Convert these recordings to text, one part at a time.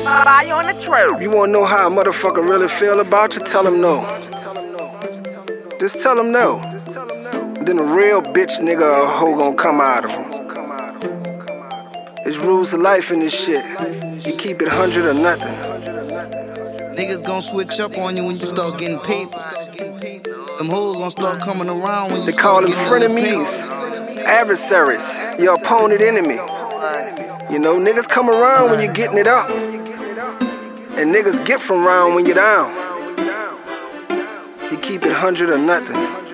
Fire on the trail. You wanna know how a motherfucker really feel about you? Tell him no. Just tell him no. Then a real bitch nigga or hoe gon' come out of him. There's rules of life in this shit. You keep it 100 or nothing. Niggas gon' switch up on you when you start getting paper. Them hoes gon' start coming around when you They call start them getting frenemies, adversaries, your opponent enemy. You know, niggas come around when you're getting it up. And niggas get from round when you're down. You keep it 100 or nothing.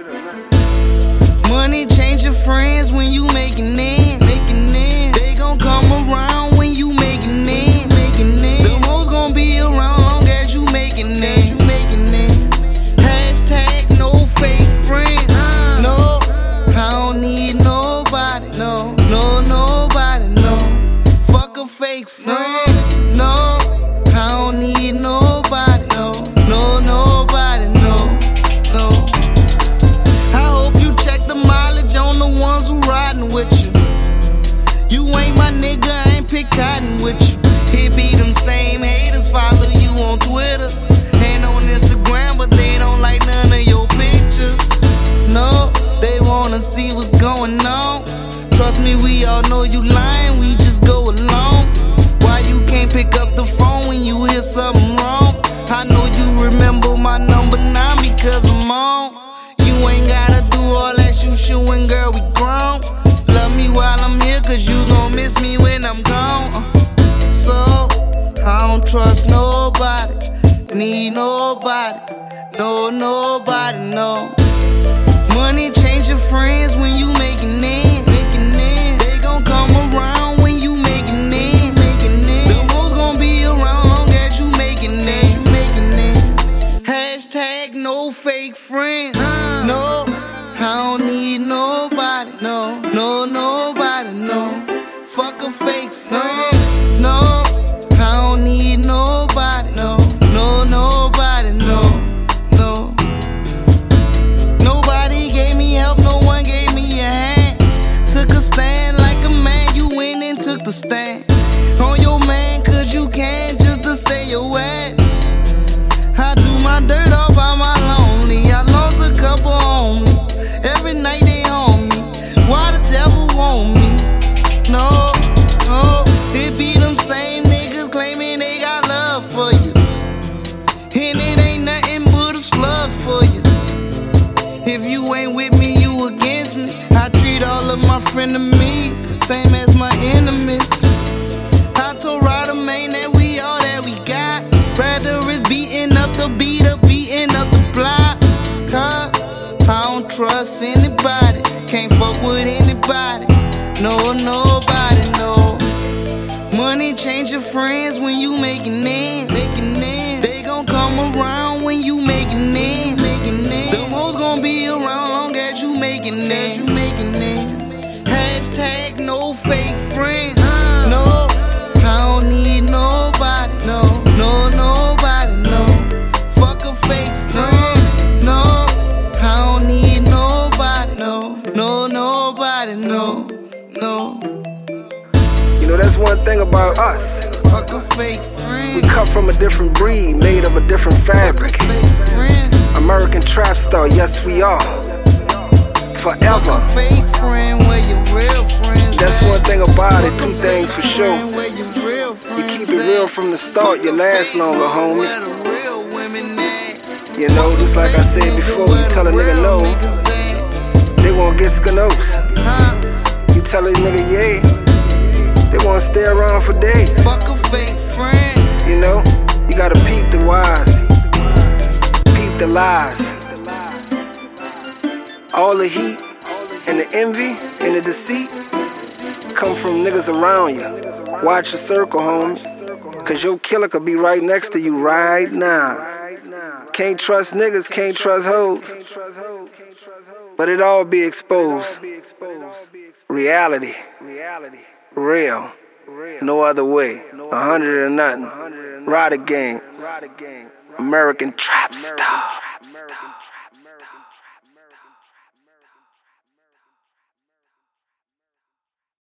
Money change your friends when you making ends. They gon' come around when you making ends. Them hoes gon' be around long as you making ends. Hashtag no fake friends. No, I don't need nobody. No, nobody. No, fuck a fake friend. No, I don't need nobody. No, nobody. No. I hope you check the mileage on the ones who riding with you. You ain't my nigga, I ain't pick cotton with you. It be them same haters follow you on Twitter and on Instagram, but they don't like none of your pictures. No, they wanna see what's going on. Trust me, we all know you lying, we just go along. Why you can't pick up the phone when you hear something wrong? I know you remember my number 9 because I'm on. You ain't gotta do all that shooing, girl, we grown. Love me while I'm here, cause you gon' miss me when I'm gone. So, I don't trust nobody, need nobody, nobody, no. Money change your friends when you making ends. They gon' come around when you making ends. Them hoes gon' be around long as you making ends. Hashtag no fake friends. No, I don't need nobody. No, nobody. No, fuck a fake friend. No, I don't need nobody. No, nobody. No. Nobody gave me help, no one gave me a hand. Took a stand like a man, you went and took the stand. On your man, cause you can, just to say your ad. I do my dirt all by my lonely. I lost a couple homies, every night they on me. Why the devil want me? No, it be them same niggas claiming they got love for you, and it ain't nothing but a slug for you. If you ain't with me, you against me. I treat all of my frenemies same as my enemies. I told Ryder, man, that we all that we got. Rather it's beating up the beating up the block. Cause I don't trust anybody, can't fuck with anybody. Nobody, no. Money change your friends when you making ends. They gon' come around when you making ends. Them hoes gon' be around long as you making ends. Hashtag no fake friends. No, I don't need nobody. No, nobody. No, fuck a fake friend. No, I don't need nobody. No, nobody. No. You know, that's one thing about us. Fuck a fake friend. We come from a different breed, made of a different fabric. Fuck a fake friend. American trap star, yes we are. Fuck Forever. a fake friend where your real friends That's at. one thing about it, Fuck a two things fake for sure. friend where your real You friends keep it real at. from the start, you last longer, homie. Where the real women at. You know, just like I said before, you tell a nigga no, they won't get scanos. You tell a nigga yeah, they wanna stay around for days. Fuck a fake friend. You know, you gotta peep the wise, peep the lies. All the heat and the envy and the deceit come from niggas around you. Watch your circle, homie, cause your killer could be right next to you right now. Can't trust niggas, can't trust hoes, but it all be exposed. Reality, real, no other way. 100 or nothing. Ryder Gang, American Trap Star.